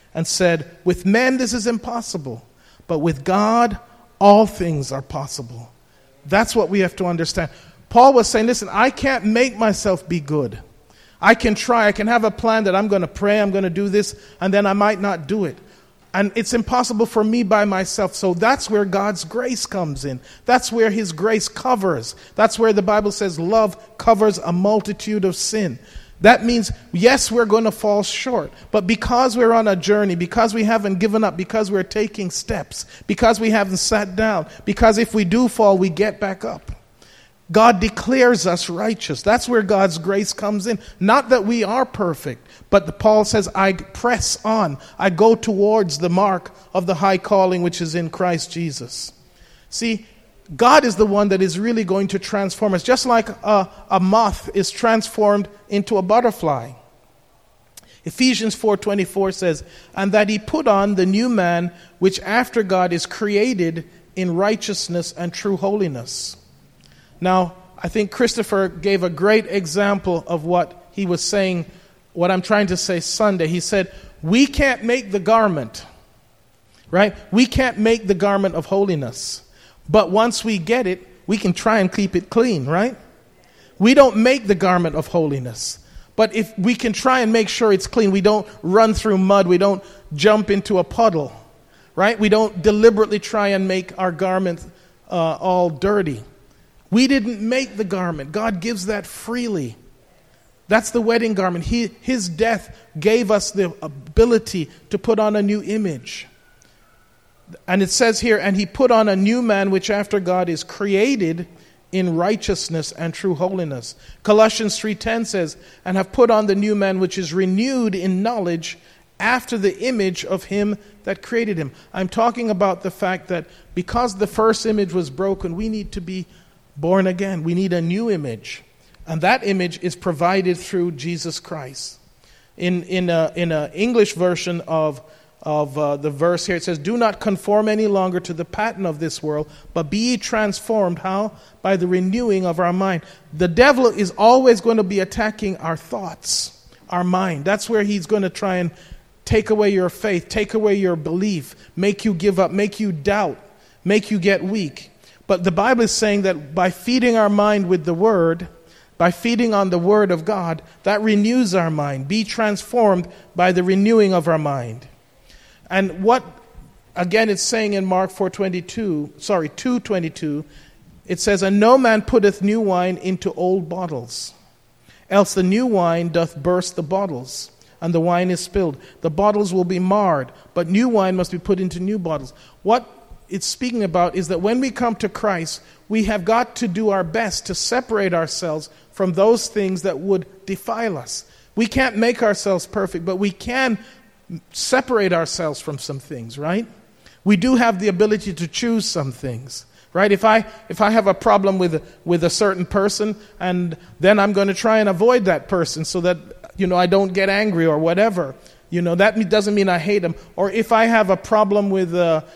and said, with men this is impossible, but with God all things are possible. That's what we have to understand. Paul was saying, listen, I can't make myself be good. I can try. I can have a plan that I'm going to pray, I'm going to do this, and then I might not do it. And it's impossible for me by myself. So that's where God's grace comes in. That's where his grace covers. That's where the Bible says love covers a multitude of sin. That means, yes, we're going to fall short. But because we're on a journey, because we haven't given up, because we're taking steps, because we haven't sat down, because if we do fall, we get back up. God declares us righteous. That's where God's grace comes in. Not that we are perfect, but Paul says, I press on. I go towards the mark of the high calling which is in Christ Jesus. See, God is the one that is really going to transform us, just like a moth is transformed into a butterfly. Ephesians 4:24 says, and that he put on the new man, which after God is created in righteousness and true holiness. Now, I think Christopher gave a great example of what he was saying, what I'm trying to say Sunday. He said, we can't make the garment, right? We can't make the garment of holiness. But once we get it, we can try and keep it clean, right? We don't make the garment of holiness. But if we can try and make sure it's clean, we don't run through mud, we don't jump into a puddle, right? We don't deliberately try and make our garment all dirty. We didn't make the garment. God gives that freely. That's the wedding garment. His death gave us the ability to put on a new image. And it says here, and he put on a new man, which after God is created in righteousness and true holiness. Colossians 3:10 says, and have put on the new man, which is renewed in knowledge after the image of him that created him. I'm talking about the fact that because the first image was broken, we need to be born again. We need a new image. And that image is provided through Jesus Christ. In an English version of the verse here, it says, do not conform any longer to the pattern of this world, but be ye transformed. How? By the renewing of our mind. The devil is always going to be attacking our thoughts, our mind. That's where he's going to try and take away your faith, take away your belief, make you give up, make you doubt, make you get weak. But the Bible is saying that by feeding our mind with the Word, by feeding on the Word of God, that renews our mind. Be transformed by the renewing of our mind. And what, again, it's saying in Mark 2:22, it says, and no man putteth new wine into old bottles, else the new wine doth burst the bottles, and the wine is spilled. The bottles will be marred, but new wine must be put into new bottles. What it's speaking about is that when we come to Christ, we have got to do our best to separate ourselves from those things that would defile us. We can't make ourselves perfect, but we can separate ourselves from some things, right? We do have the ability to choose some things, right? If I have a problem with a certain person, and then I'm going to try and avoid that person so that, I don't get angry or whatever. That doesn't mean I hate them. Or if I have a problem with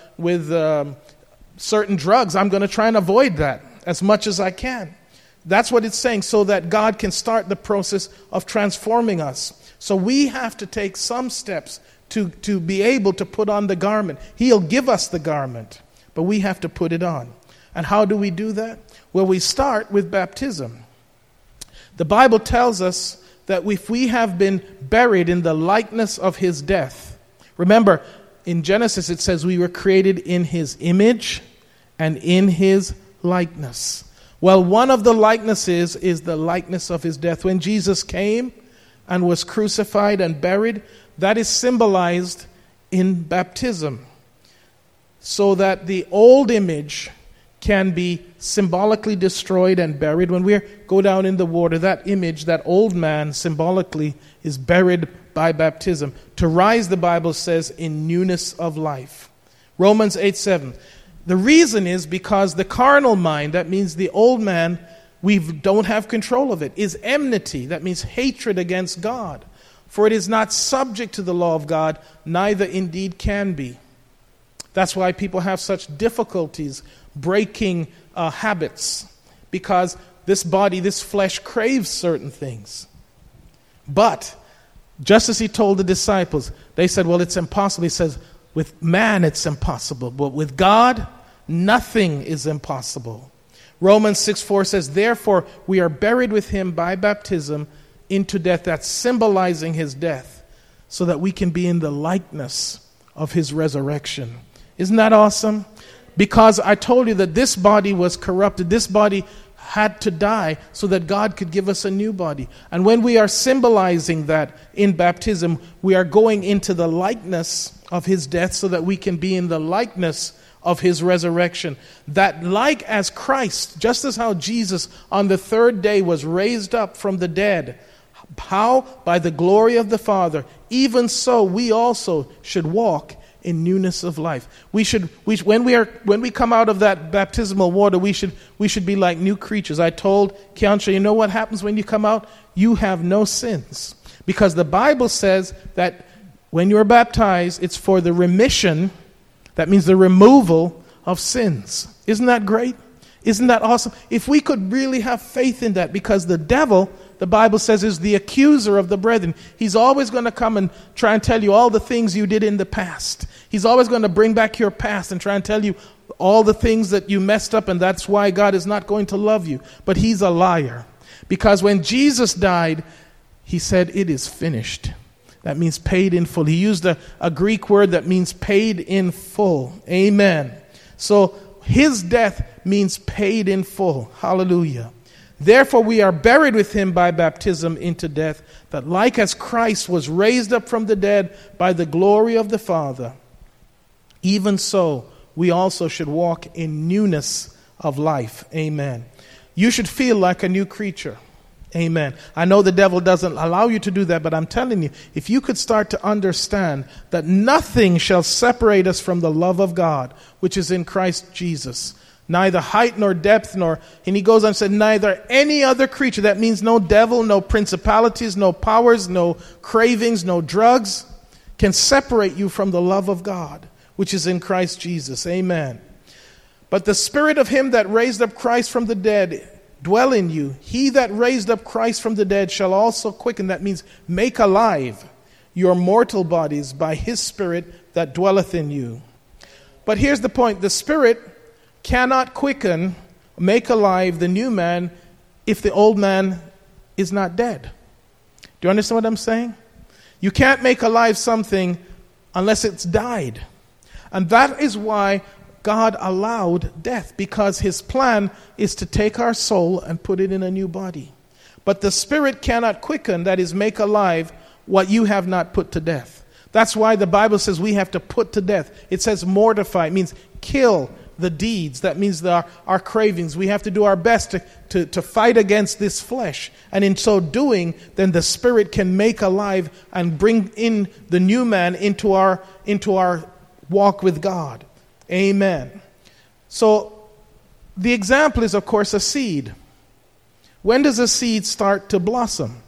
certain drugs, I'm going to try and avoid that as much as I can. That's what it's saying, so that God can start the process of transforming us. So we have to take some steps to be able to put on the garment. He'll give us the garment, but we have to put it on. And how do we do that? Well, we start with baptism. The Bible tells us that if we have been buried in the likeness of his death, remember, in Genesis it says we were created in his image and in his likeness. Well, one of the likenesses is the likeness of his death. When Jesus came and was crucified and buried, that is symbolized in baptism, so that the old image can be symbolically destroyed and buried. When we go down in the water, that image, that old man, symbolically is buried by baptism. To rise, the Bible says, in newness of life. Romans 8:7. The reason is because the carnal mind, that means the old man, we don't have control of it, is enmity. That means hatred against God. For it is not subject to the law of God, neither indeed can be. That's why people have such difficulties breaking habits, because this body, this flesh craves certain things. But Just as he told the disciples, they said, well, it's impossible. He says, with man it's impossible, but with God, nothing is impossible. Romans 6:4 says, therefore, we are buried with him by baptism into death. That's symbolizing his death, so that we can be in the likeness of his resurrection. Isn't that awesome? Because I told you that this body was corrupted. This body had to die so that God could give us a new body. And when we are symbolizing that in baptism, we are going into the likeness of his death so that we can be in the likeness of his resurrection. That like as Christ, just as how Jesus on the third day was raised up from the dead, how? By the glory of the Father, even so we also should walk in newness of life. When we come out of that baptismal water, we should be like new creatures. I told Kiansha, you know what happens when you come out? You have no sins. Because the Bible says that when you're baptized, it's for the remission, that means the removal of sins. Isn't that great? Isn't that awesome? If we could really have faith in that, because the devil, the Bible says, is the accuser of the brethren. He's always going to come and try and tell you all the things you did in the past. He's always going to bring back your past and try and tell you all the things that you messed up, and that's why God is not going to love you. But he's a liar. Because when Jesus died, he said, it is finished. That means paid in full. He used a Greek word that means paid in full. Amen. So his death means paid in full. Hallelujah. Therefore we are buried with him by baptism into death, that like as Christ was raised up from the dead by the glory of the Father, even so we also should walk in newness of life. Amen. You should feel like a new creature. Amen. I know the devil doesn't allow you to do that, but I'm telling you, if you could start to understand that nothing shall separate us from the love of God, which is in Christ Jesus. Neither height nor depth and he goes on and said, neither any other creature. That means no devil, no principalities, no powers, no cravings, no drugs can separate you from the love of God, which is in Christ Jesus. Amen. But the Spirit of him that raised up Christ from the dead dwell in you. He that raised up Christ from the dead shall also quicken. That means make alive your mortal bodies by his Spirit that dwelleth in you. But here's the point. The Spirit cannot quicken, make alive the new man if the old man is not dead. Do you understand what I'm saying? You can't make alive something unless it's died. And that is why God allowed death, because his plan is to take our soul and put it in a new body. But the Spirit cannot quicken, that is, make alive what you have not put to death. That's why the Bible says we have to put to death. It says mortify. It means kill the deeds. That means our cravings. We have to do our best to fight against this flesh. And in so doing, then the Spirit can make alive and bring in the new man into our walk with God. Amen. So the example is, of course, a seed. When does a seed start to blossom?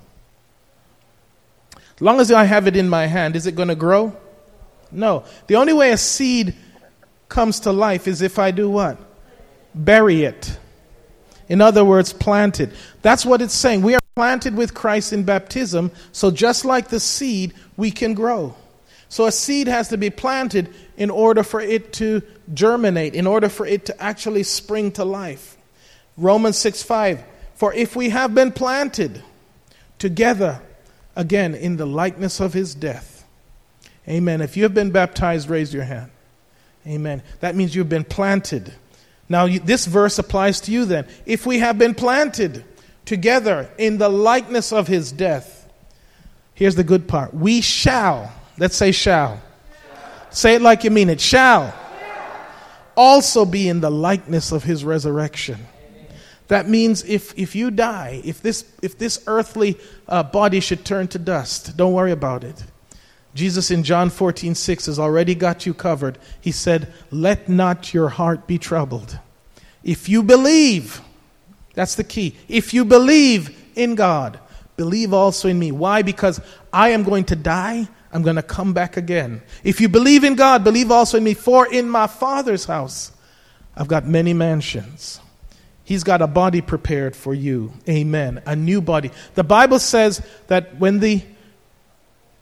As long as I have it in my hand, is it going to grow? No. The only way a seed comes to life is if I do what? Bury it. In other words, plant it. That's what it's saying. We are planted with Christ in baptism, so just like the seed, we can grow. So a seed has to be planted in order for it to germinate, in order for it to actually spring to life. Romans 6:5, for if we have been planted together, again, in the likeness of his death. Amen. If you have been baptized, raise your hand. Amen. That means you've been planted. Now, this verse applies to you then. If we have been planted together in the likeness of his death, here's the good part. We shall, let's say shall. Say it like you mean it. Shall also be in the likeness of his resurrection. That means if you die, if this earthly body should turn to dust, don't worry about it. Jesus in John 14:6 has already got you covered. He said, let not your heart be troubled. If you believe, that's the key. If you believe in God, believe also in me. Why? Because I am going to die. I'm going to come back again. If you believe in God, believe also in me. For in my Father's house, I've got many mansions. He's got a body prepared for you. Amen. A new body. The Bible says that when the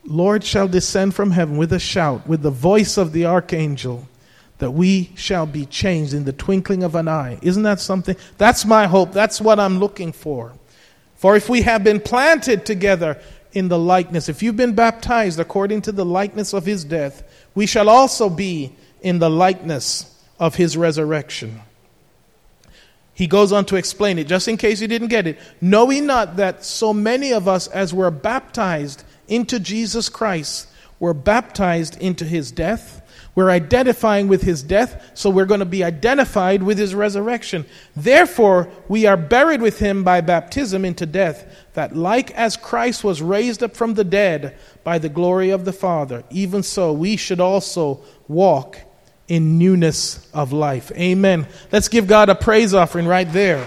Lord shall descend from heaven with a shout, with the voice of the archangel, that we shall be changed in the twinkling of an eye. Isn't that something? That's my hope. That's what I'm looking for. For if we have been planted together in the likeness, if you've been baptized according to the likeness of his death, we shall also be in the likeness of his resurrection. He goes on to explain it, just in case you didn't get it. Know ye not that so many of us as were baptized into Jesus Christ were baptized into his death? We're identifying with his death, so we're going to be identified with his resurrection. Therefore, we are buried with him by baptism into death, that like as Christ was raised up from the dead by the glory of the Father, even so we should also walk in newness of life. Amen. Let's give God a praise offering right there.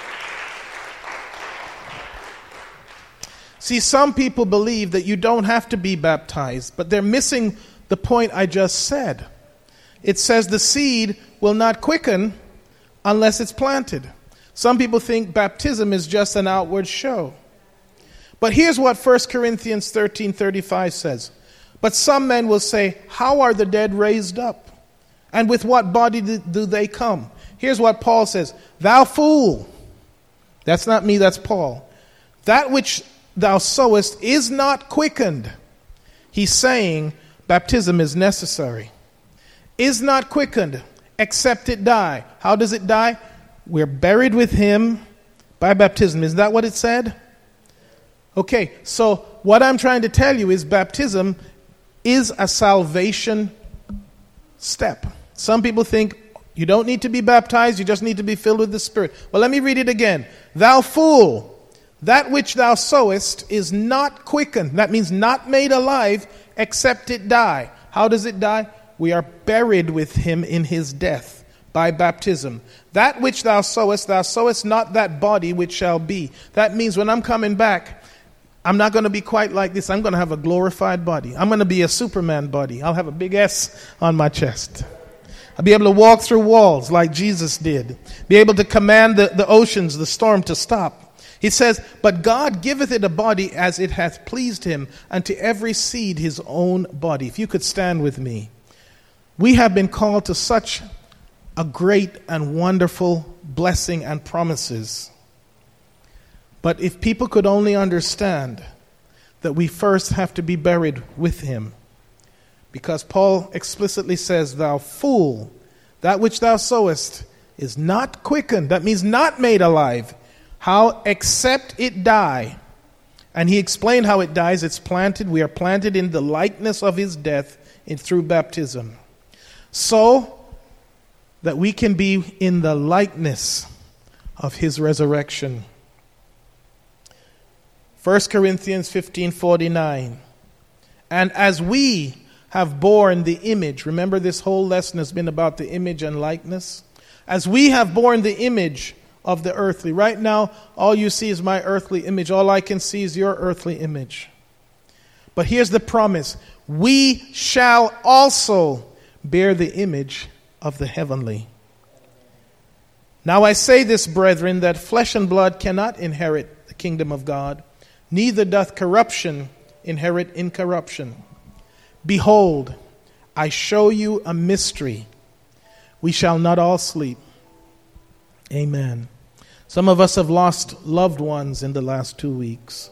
See, some people believe that you don't have to be baptized, but they're missing the point I just said. It says the seed will not quicken unless it's planted. Some people think baptism is just an outward show. But here's what 1 Corinthians 13:35 says. But some men will say, how are the dead raised up? And with what body do they come? Here's what Paul says. Thou fool. That's not me, that's Paul. That which thou sowest is not quickened. He's saying baptism is necessary. Is not quickened, except it die. How does it die? We're buried with him by baptism. Is that what it said? Okay, so what I'm trying to tell you is baptism is a salvation step. Some people think you don't need to be baptized, you just need to be filled with the Spirit. Well, let me read it again. Thou fool, that which thou sowest is not quickened. That means not made alive, except it die. How does it die? We are buried with him in his death by baptism. That which thou sowest not that body which shall be. That means when I'm coming back, I'm not going to be quite like this. I'm going to have a glorified body. I'm going to be a Superman body. I'll have a big S on my chest. I'll be able to walk through walls like Jesus did. Be able to command the oceans, the storm to stop. He says, but God giveth it a body as it hath pleased him, and to every seed his own body. If you could stand with me. We have been called to such a great and wonderful blessing and promises. But if people could only understand that we first have to be buried with him. Because Paul explicitly says, thou fool, that which thou sowest is not quickened. That means not made alive. How? Except it die. And he explained how it dies. It's planted. We are planted in the likeness of his death through baptism. So that we can be in the likeness of his resurrection. 1 Corinthians 15:49. And as we have borne the image, remember this whole lesson has been about the image and likeness. As we have borne the image of the earthly. Right now, all you see is my earthly image. All I can see is your earthly image. But here's the promise. We shall also bear the image of the heavenly. Now I say this, brethren, that flesh and blood cannot inherit the kingdom of God, neither doth corruption inherit incorruption. Behold, I show you a mystery. We shall not all sleep. Amen. Some of us have lost loved ones in the last 2 weeks.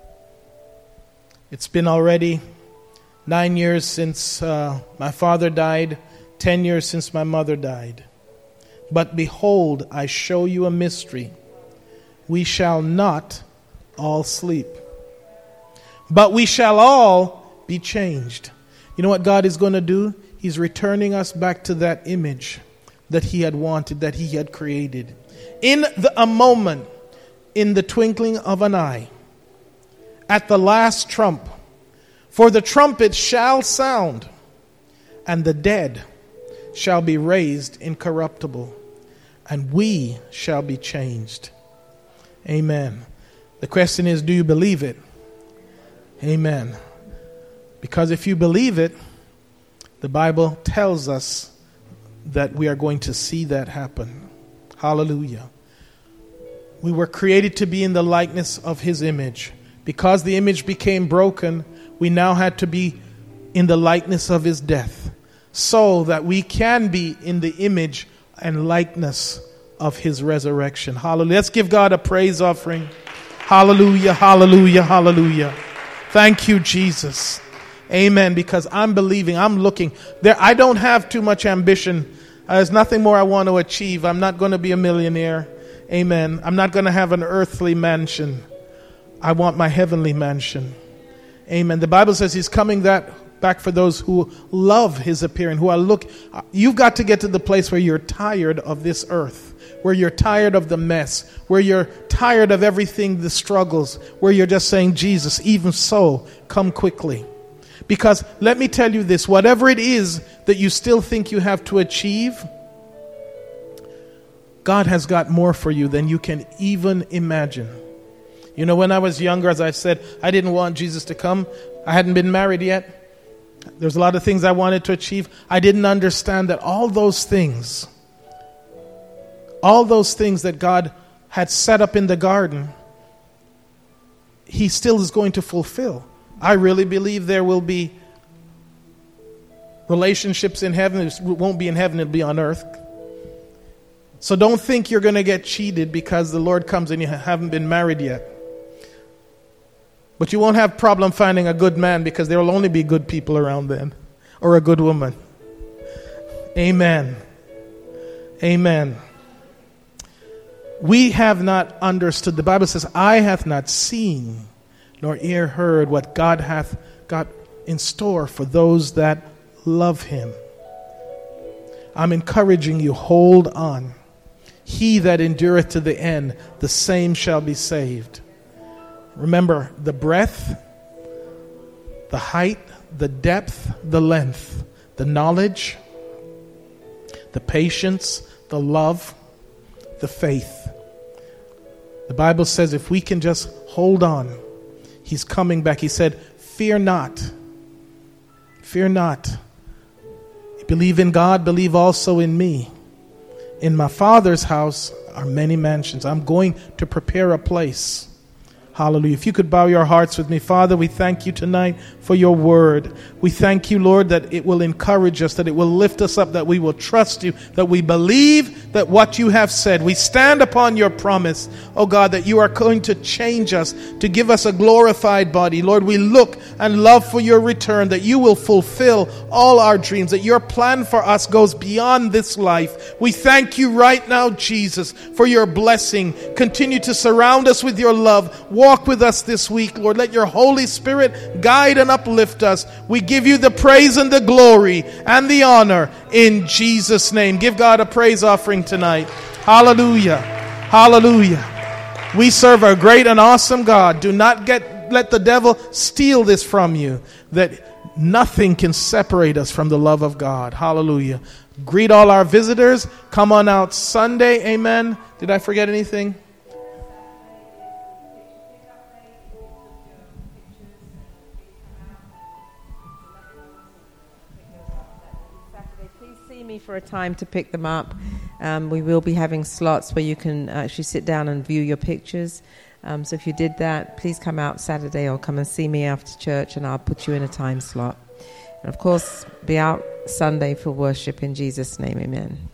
It's been already 9 years since my father died, 10 years since my mother died. But behold, I show you a mystery. We shall not all sleep, but we shall all be changed. You know what God is going to do? He's returning us back to that image that he had wanted, that he had created. In a moment, in the twinkling of an eye, at the last trump, for the trumpet shall sound, and the dead shall be raised incorruptible, and we shall be changed. Amen. The question is, do you believe it? Amen. Because if you believe it, the Bible tells us that we are going to see that happen. Hallelujah. We were created to be in the likeness of his image. Because the image became broken, we now had to be in the likeness of his death, so that we can be in the image and likeness of his resurrection. Hallelujah. Let's give God a praise offering. Hallelujah, hallelujah, hallelujah. Thank you, Jesus. Amen. Because I'm believing, I'm looking. I don't have too much ambition. There's nothing more I want to achieve. I'm not going to be a millionaire. Amen. I'm not going to have an earthly mansion. I want my heavenly mansion. Amen. The Bible says he's coming back for those who love his appearing, you've got to get to the place where you're tired of this earth, where you're tired of the mess, where you're tired of everything, the struggles, where you're just saying, Jesus, even so, come quickly. Because let me tell you this, whatever it is that you still think you have to achieve, God has got more for you than you can even imagine. You know, when I was younger, as I said, I didn't want Jesus to come. I hadn't been married yet. There's a lot of things I wanted to achieve. I didn't understand that all those things that God had set up in the garden, he still is going to fulfill. I really believe there will be relationships in heaven. It won't be in heaven, it'll be on earth. So don't think you're going to get cheated because the Lord comes and you haven't been married yet. But you won't have problem finding a good man because there will only be good people around then, or a good woman. Amen. Amen. We have not understood. The Bible says, eye hath not seen, nor ear heard what God hath got in store for those that love him. I'm encouraging you, hold on. He that endureth to the end, the same shall be saved. Remember, the breadth, the height, the depth, the length, the knowledge, the patience, the love, the faith. The Bible says if we can just hold on, he's coming back. He said, fear not. Fear not. Believe in God, believe also in me. In my Father's house are many mansions. I'm going to prepare a place. Hallelujah. If you could bow your hearts with me. Father, we thank you tonight for your word. We thank you, Lord, that it will encourage us, that it will lift us up, that we will trust you, that we believe that what you have said. We stand upon your promise, oh God, that you are going to change us, to give us a glorified body. Lord, we look and love for your return, that you will fulfill all our dreams, that your plan for us goes beyond this life. We thank you right now, Jesus, for your blessing. Continue to surround us with your love. Walk with us this week, Lord. Let your Holy Spirit guide and uplift us. We give you the praise and the glory and the honor in Jesus' name. Give God a praise offering tonight. Hallelujah. Hallelujah. We serve a great and awesome God. Do not let the devil steal this from you, that nothing can separate us from the love of God. Hallelujah. Greet all our visitors. Come on out Sunday. Amen. Did I forget anything? Me for a time to pick them up. We will be having slots where you can actually sit down and view your pictures. So if you did that, please come out Saturday or come and see me after church and I'll put you in a time slot. And of course, be out Sunday for worship in Jesus' name. Amen.